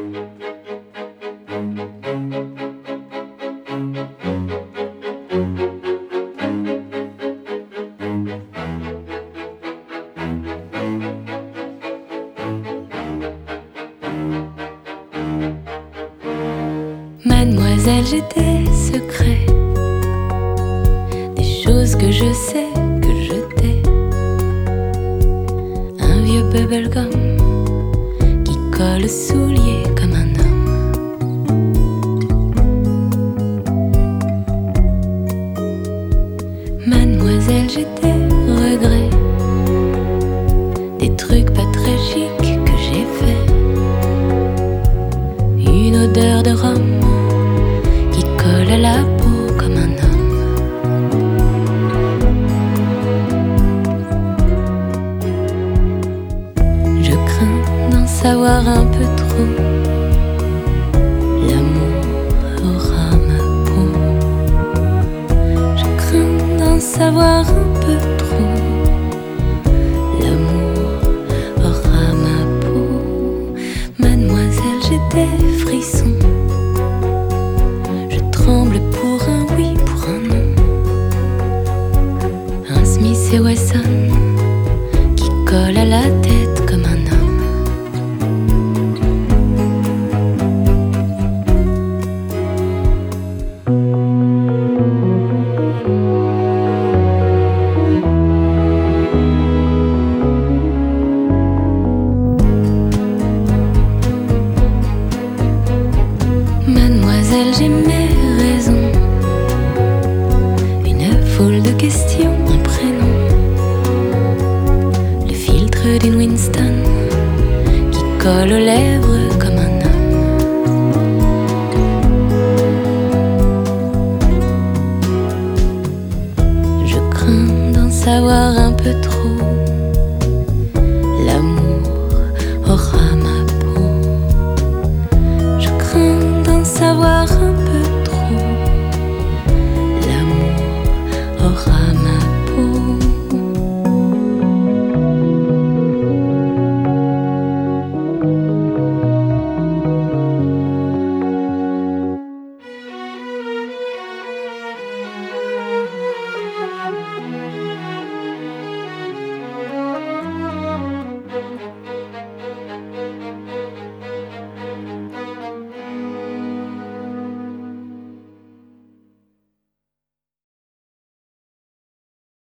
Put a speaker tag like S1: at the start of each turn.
S1: Mademoiselle, j'ai des secrets, des choses que je sais, que je tais. Un vieux bubblegum qui colle aux souliers comme un homme. Mademoiselle, j'ai des regrets, des trucs pas très chics que j'ai fait. Une odeur de rhum qui colle à la peau comme un homme. Je crains d'en savoir un peu trop. L'amour aura ma peau. Je crains d'en savoir un peu trop. L'amour aura ma peau. Mademoiselle, j'ai des frissons. Je tremble pour un oui, pour un non. Un Smith et Wesson qui colle à la tête comme un homme. Mademoiselle, j'ai mes raisons. Une foule de questions, un prénom. Le filtre d'une Winston qui colle aux lèvres comme un homme. Je crains d'en savoir un peu trop.